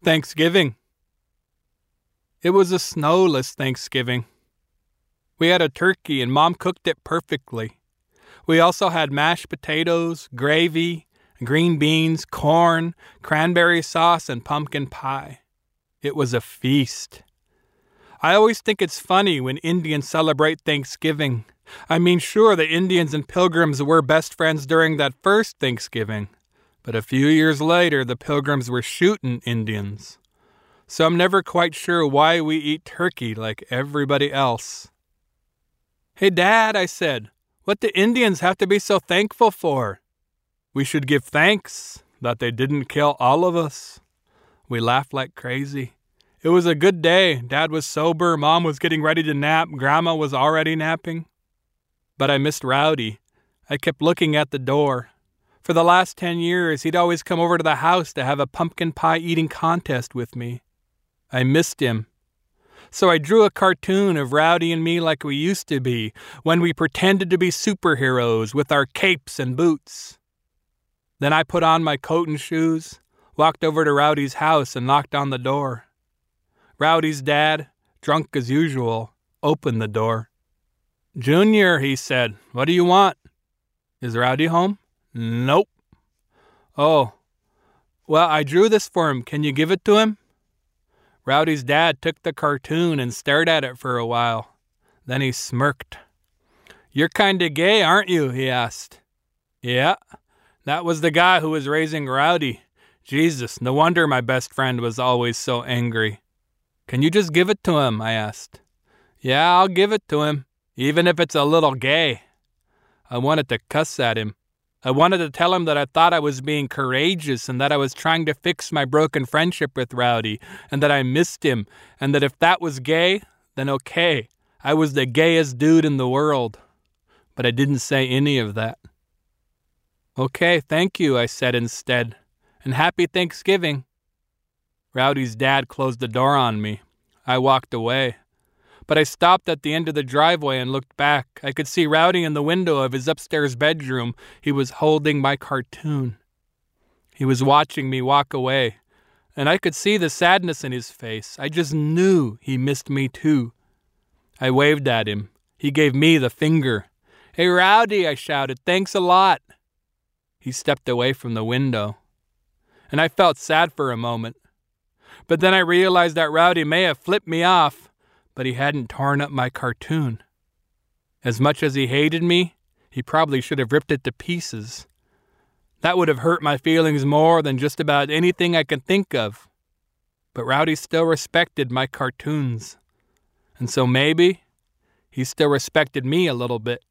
Thanksgiving. It was a snowless Thanksgiving. We had a turkey and Mom cooked it perfectly. We also had mashed potatoes, gravy, green beans, corn, cranberry sauce, and pumpkin pie. It was a feast. I always think it's funny when Indians celebrate Thanksgiving. I mean, sure, the Indians and Pilgrims were best friends during that first Thanksgiving, but a few years later, the Pilgrims were shooting Indians. So I'm never quite sure why we eat turkey like everybody else. "Hey, Dad," I said, "what do Indians have to be so thankful for?" "We should give thanks that they didn't kill all of us." We laughed like crazy. It was a good day. Dad was sober, Mom was getting ready to nap, Grandma was already napping. But I missed Rowdy. I kept looking at the door. For the last 10 years, he'd always come over to the house to have a pumpkin pie eating contest with me. I missed him. So I drew a cartoon of Rowdy and me like we used to be, when we pretended to be superheroes with our capes and boots. Then I put on my coat and shoes, walked over to Rowdy's house and knocked on the door. Rowdy's dad, drunk as usual, opened the door. "Junior," he said, "what do you want?" "Is Rowdy home?" "Nope." "Oh, well, I drew this for him. Can you give it to him?" Rowdy's dad took the cartoon and stared at it for a while. Then he smirked. "You're kinda gay, aren't you?" he asked. "Yeah, that was the guy who was raising Rowdy. Jesus, no wonder my best friend was always so angry." "Can you just give it to him?" I asked. "Yeah, I'll give it to him, even if it's a little gay." I wanted to cuss at him. I wanted to tell him that I thought I was being courageous and that I was trying to fix my broken friendship with Rowdy and that I missed him and that if that was gay, then okay. I was the gayest dude in the world. But I didn't say any of that. "Okay, thank you," I said instead, "and happy Thanksgiving." Rowdy's dad closed the door on me. I walked away. But I stopped at the end of the driveway and looked back. I could see Rowdy in the window of his upstairs bedroom. He was holding my cartoon. He was watching me walk away, and I could see the sadness in his face. I just knew he missed me too. I waved at him. He gave me the finger. "Hey, Rowdy," I shouted, "thanks a lot." He stepped away from the window, and I felt sad for a moment. But then I realized that Rowdy may have flipped me off, but he hadn't torn up my cartoon. As much as he hated me, he probably should have ripped it to pieces. That would have hurt my feelings more than just about anything I can think of. But Rowdy still respected my cartoons. And so maybe he still respected me a little bit.